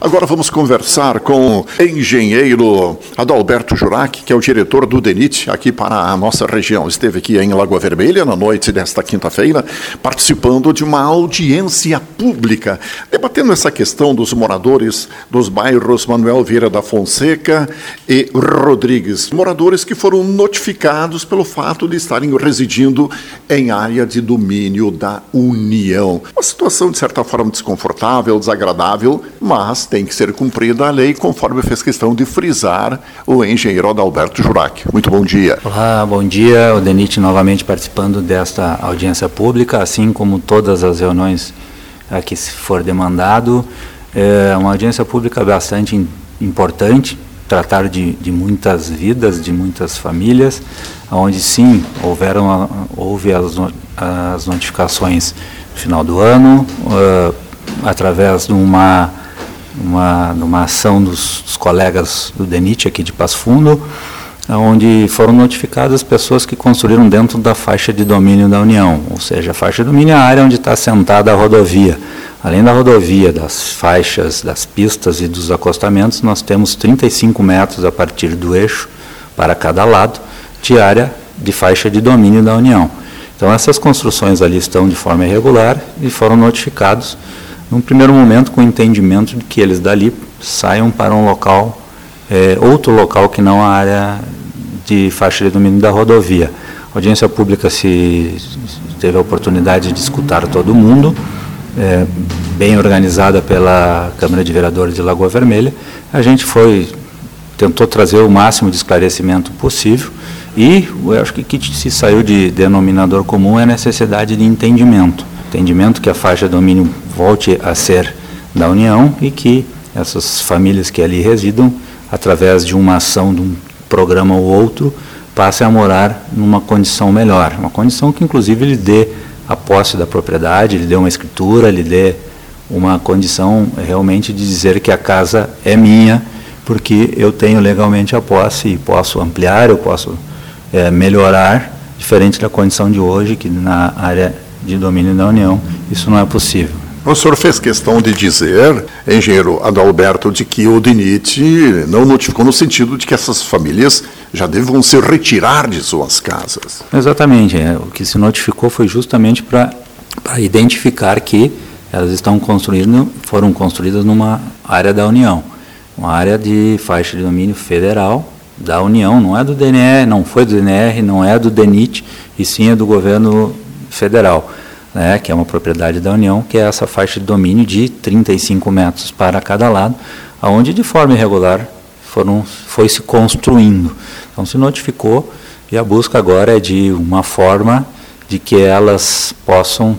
Agora vamos conversar com o engenheiro Adalberto Jurac, que é o diretor do DENIT aqui para a nossa região. Esteve aqui em Lagoa Vermelha na noite desta quinta-feira, participando de uma audiência pública, debatendo essa questão dos moradores dos bairros Manuel Vieira da Fonseca e Rodrigues. Moradores que foram notificados pelo fato de estarem residindo em área de domínio da União. Uma situação, de certa forma, desconfortável, desagradável, mas tem que ser cumprida a lei, conforme fez questão de frisar o engenheiro Adalberto Jurac. Muito bom dia. Olá, bom dia. O DENIT novamente participando desta audiência pública, assim como todas as reuniões a que se for demandado. É uma audiência pública bastante importante, tratar de muitas vidas, de muitas famílias, onde sim houve as notificações no final do ano, através de uma ação dos colegas do DENIT aqui de Passo Fundo, onde foram notificadas pessoas que construíram dentro da faixa de domínio da União, ou seja, a faixa de domínio é a área onde está assentada a rodovia. Além da rodovia, das faixas, das pistas e dos acostamentos, nós temos 35 metros a partir do eixo para cada lado de área de faixa de domínio da União. Então essas construções ali estão de forma irregular e foram notificados num primeiro momento com o entendimento de que eles dali saiam para um local, outro local que não a área de faixa de domínio da rodovia. A audiência pública teve a oportunidade de escutar todo mundo, bem organizada pela Câmara de Vereadores de Lagoa Vermelha. A gente tentou trazer o máximo de esclarecimento possível e eu acho que o que se saiu de denominador comum é a necessidade de entendimento que a faixa de domínio volte a ser da União e que essas famílias que ali residam, através de uma ação, de um programa ou outro, passem a morar numa condição melhor, uma condição que inclusive lhe dê a posse da propriedade, lhe dê uma escritura, lhe dê uma condição realmente de dizer que a casa é minha, porque eu tenho legalmente a posse e posso ampliar, eu posso melhorar, diferente da condição de hoje, que na área de domínio da União isso não é possível. O senhor fez questão de dizer, engenheiro Adalberto, de que o DENIT não notificou no sentido de que essas famílias já devam se retirar de suas casas. Exatamente. O que se notificou foi justamente para identificar que elas foram construídas numa área da União, uma área de faixa de domínio federal da União, não é do DNR, não foi do DNR, não é do DENIT, e sim é do governo federal, que é uma propriedade da União, que é essa faixa de domínio de 35 metros para cada lado, onde de forma irregular foi se construindo. Então se notificou e a busca agora é de uma forma de que elas possam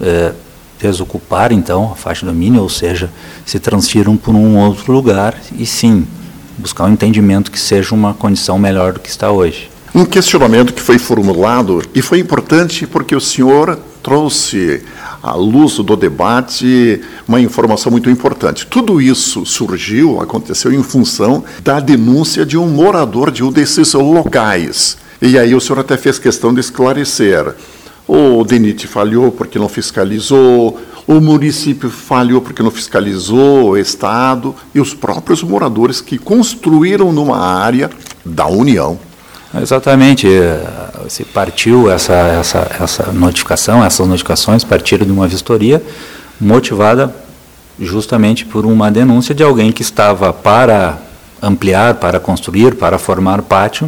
desocupar então a faixa de domínio, ou seja, se transfiram por um outro lugar e sim, buscar um entendimento que seja uma condição melhor do que está hoje. Um questionamento que foi formulado e foi importante porque o senhor trouxe à luz do debate uma informação muito importante. Tudo isso aconteceu em função da denúncia de um morador de um desses locais. E aí o senhor até fez questão de esclarecer. O DENIT falhou porque não fiscalizou, o município falhou porque não fiscalizou, o Estado e os próprios moradores que construíram numa área da União. Exatamente, se partiu essa notificação, essas notificações partiram de uma vistoria motivada justamente por uma denúncia de alguém que estava para ampliar, para construir, para formar pátio,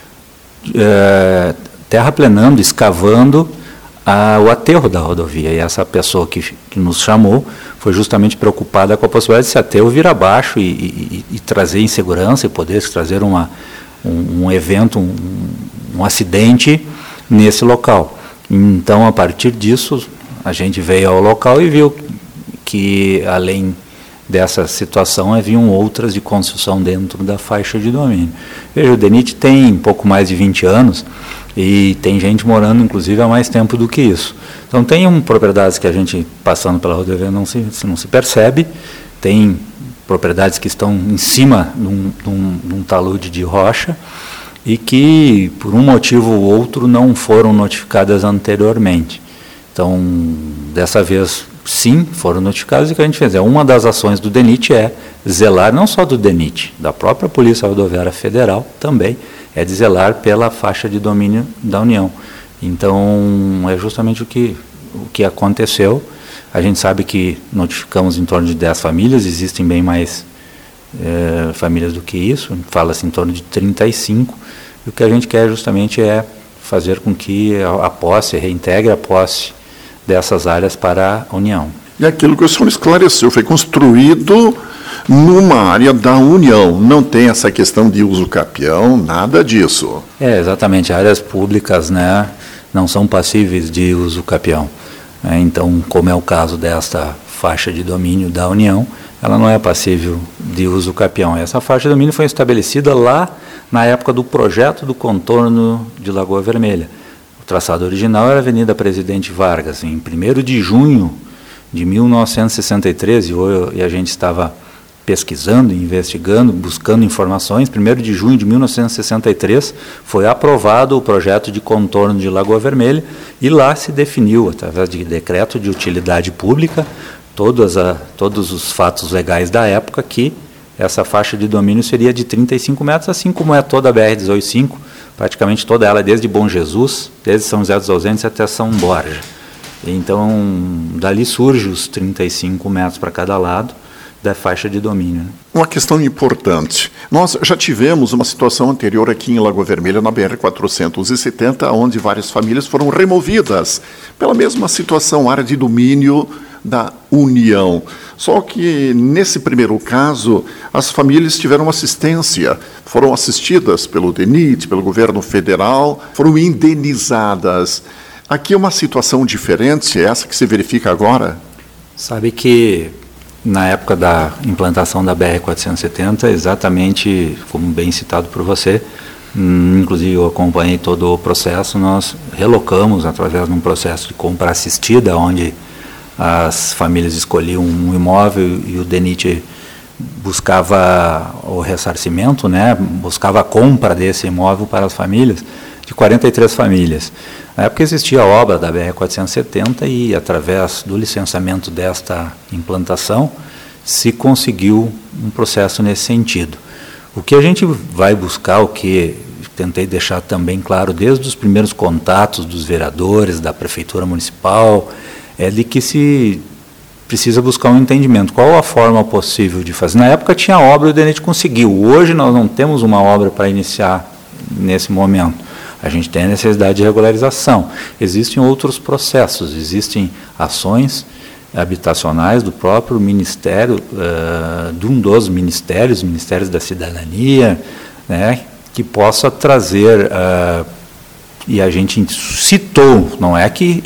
terraplenando, escavando o aterro da rodovia. E essa pessoa que nos chamou foi justamente preocupada com a possibilidade de esse aterro vir abaixo e trazer insegurança e poder trazer um evento, um acidente nesse local. Então, a partir disso, a gente veio ao local e viu que, além dessa situação, haviam outras de construção dentro da faixa de domínio. Veja, o DENIT tem pouco mais de 20 anos e tem gente morando, inclusive, há mais tempo do que isso. Então, tem propriedades que a gente, passando pela rodovia, não se percebe, tem propriedades que estão em cima de um talude de rocha e que, por um motivo ou outro, não foram notificadas anteriormente. Então, dessa vez, sim, foram notificados e que a gente fez. Uma das ações do DENIT é zelar, não só do DENIT, da própria Polícia Rodoviária Federal também, é de zelar pela faixa de domínio da União. Então, é justamente o que aconteceu. A gente sabe que notificamos em torno de 10 famílias, existem bem mais famílias do que isso, fala-se em torno de 35, e o que a gente quer justamente é fazer com que a posse, reintegre a posse dessas áreas para a União. E aquilo que o senhor esclareceu, foi construído numa área da União, não tem essa questão de uso capião, nada disso. Exatamente, áreas públicas, né, não são passíveis de uso capião. Então, como é o caso desta faixa de domínio da União, ela não é passível de uso capião. Essa faixa de domínio foi estabelecida lá na época do projeto do contorno de Lagoa Vermelha. O traçado original era a Avenida Presidente Vargas. Em 1º de junho de 1963, e a gente estava pesquisando, investigando, buscando informações, 1º de junho de 1963, foi aprovado o projeto de contorno de Lagoa Vermelha e lá se definiu, através de decreto de utilidade pública, todos os fatos legais da época, que essa faixa de domínio seria de 35 metros, assim como é toda a BR-185, praticamente toda ela, desde Bom Jesus, desde São José dos Ausentes até São Borja. Então, dali surge os 35 metros para cada lado da faixa de domínio. Uma questão importante. Nós já tivemos uma situação anterior aqui em Lagoa Vermelha, na BR-470, onde várias famílias foram removidas pela mesma situação, área de domínio da União. Só que, nesse primeiro caso, as famílias tiveram assistência, foram assistidas pelo DENIT, pelo governo federal, foram indenizadas. Aqui é uma situação diferente, essa que se verifica agora? Sabe que, na época da implantação da BR-470, exatamente como bem citado por você, inclusive eu acompanhei todo o processo, nós relocamos através de um processo de compra assistida, onde as famílias escolhiam um imóvel e o DENIT buscava o ressarcimento, né, buscava a compra desse imóvel para as famílias, de 43 famílias. Na época existia a obra da BR-470 e, através do licenciamento desta implantação, se conseguiu um processo nesse sentido. O que a gente vai buscar, o que tentei deixar também claro desde os primeiros contatos dos vereadores, da Prefeitura Municipal, é de que se precisa buscar um entendimento. Qual a forma possível de fazer? Na época tinha a obra e o DENIT conseguiu. Hoje nós não temos uma obra para iniciar nesse momento. A gente tem a necessidade de regularização. Existem outros processos, existem ações habitacionais do próprio Ministério, de um dos ministérios da Cidadania, né, que possa trazer, e a gente citou, não é que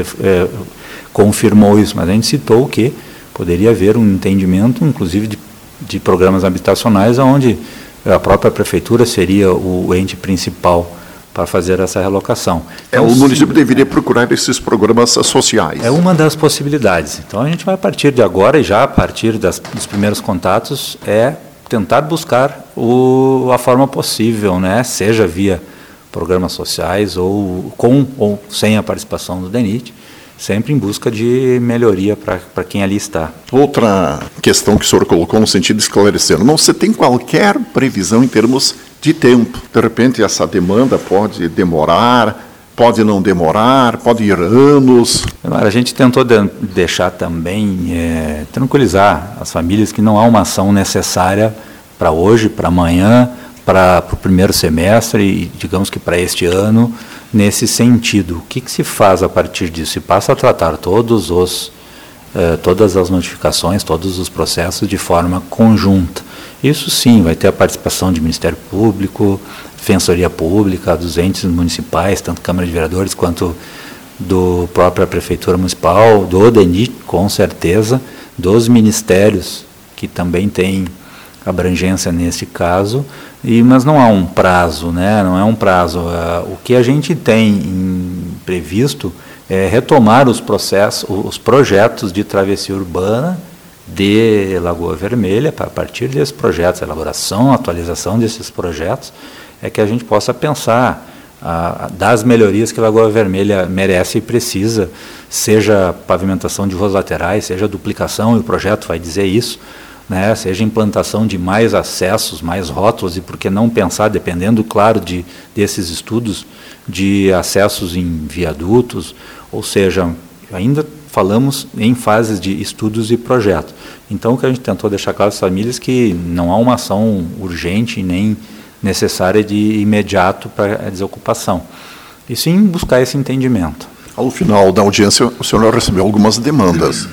confirmou isso, mas a gente citou que poderia haver um entendimento, inclusive, de programas habitacionais, onde a própria Prefeitura seria o ente principal para fazer essa relocação. Então, o município deveria procurar esses programas sociais. É uma das possibilidades. Então, a gente vai, a partir de agora, e já a partir dos primeiros contatos, tentar buscar a forma possível, né? Seja via programas sociais ou com ou sem a participação do DENIT, sempre em busca de melhoria para quem ali está. Outra questão que o senhor colocou no sentido de esclarecer, não se tem qualquer previsão em termos de tempo. De repente, essa demanda pode demorar, pode não demorar, pode ir anos. A gente tentou deixar também, tranquilizar as famílias que não há uma ação necessária para hoje, para amanhã, para o primeiro semestre e, digamos que para este ano, nesse sentido. O que se faz a partir disso? Se passa a tratar todas as notificações, todos os processos de forma conjunta. Isso sim, vai ter a participação de Ministério Público, Defensoria Pública, dos entes municipais, tanto Câmara de Vereadores quanto do própria Prefeitura Municipal, do DENIT, com certeza, dos ministérios, que também têm abrangência nesse caso, mas não há um prazo, né? Não é um prazo. O que a gente tem previsto é retomar os projetos de travessia urbana de Lagoa Vermelha, para a partir desses projetos, elaboração, atualização desses projetos, é que a gente possa pensar das melhorias que a Lagoa Vermelha merece e precisa, seja pavimentação de ruas laterais, seja duplicação, e o projeto vai dizer isso, né, seja implantação de mais acessos, mais rótulos, e por que não pensar, dependendo, claro, desses estudos, de acessos em viadutos, ou seja, ainda falamos em fases de estudos e projetos. Então, o que a gente tentou deixar claro às famílias é que não há uma ação urgente nem necessária de imediato para a desocupação, e sim buscar esse entendimento. Ao final da audiência, o senhor recebeu algumas demandas.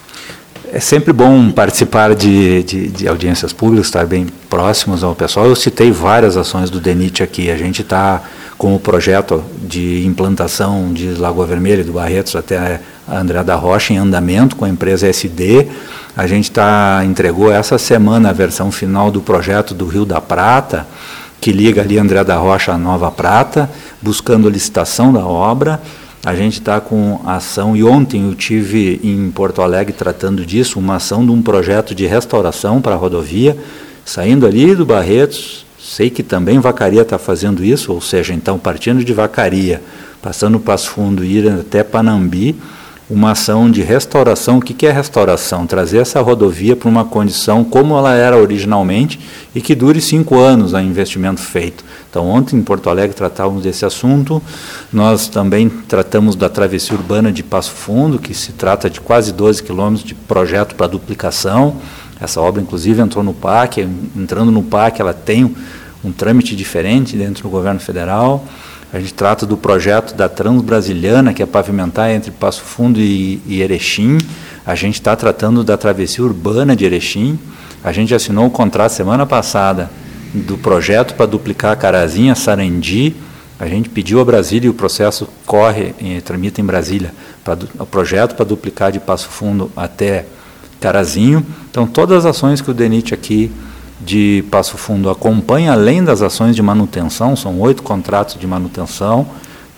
É sempre bom participar de audiências públicas, estar bem próximos ao pessoal. Eu citei várias ações do DENIT aqui. A gente está com o projeto de implantação de Lagoa Vermelha, do Barretos até a André da Rocha, em andamento com a empresa SD. A gente entregou essa semana a versão final do projeto do Rio da Prata, que liga ali André da Rocha a Nova Prata, buscando licitação da obra. A gente está com a ação, e ontem eu tive em Porto Alegre tratando disso, uma ação de um projeto de restauração para a rodovia, saindo ali do Barretos, sei que também Vacaria está fazendo isso, ou seja, então partindo de Vacaria, passando Passo Fundo e ir até Panambi, uma ação de restauração. O que é restauração? Trazer essa rodovia para uma condição como ela era originalmente e que dure 5 anos a investimento feito. Então, ontem em Porto Alegre tratávamos desse assunto. Nós também tratamos da travessia urbana de Passo Fundo, que se trata de quase 12 quilômetros de projeto para duplicação. Essa obra, inclusive, entrou no PAC. Entrando no PAC, ela tem um trâmite diferente dentro do governo federal. A gente trata do projeto da Transbrasiliana, que é pavimentar entre Passo Fundo e Erechim. A gente está tratando da travessia urbana de Erechim. A gente assinou o contrato semana passada do projeto para duplicar Carazinha, Sarandi. A gente pediu a Brasília, e o processo tramita em Brasília, o projeto para duplicar de Passo Fundo até Carazinho. Então, todas as ações que o DENIT aqui de Passo Fundo acompanha, além das ações de manutenção, são 8 contratos de manutenção.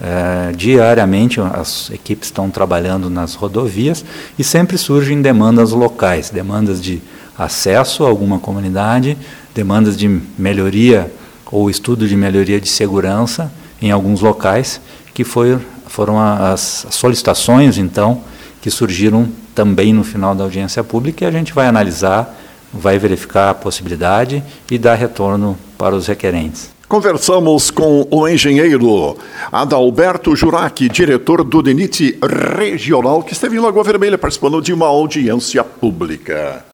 Diariamente as equipes estão trabalhando nas rodovias e sempre surgem demandas locais, demandas de acesso a alguma comunidade, demandas de melhoria ou estudo de melhoria de segurança em alguns locais, que foram as solicitações, então, que surgiram também no final da audiência pública, e a gente vai analisar, vai verificar a possibilidade e dar retorno para os requerentes. Conversamos com o engenheiro Adalberto Jurac, diretor do DENIT Regional, que esteve em Lagoa Vermelha participando de uma audiência pública.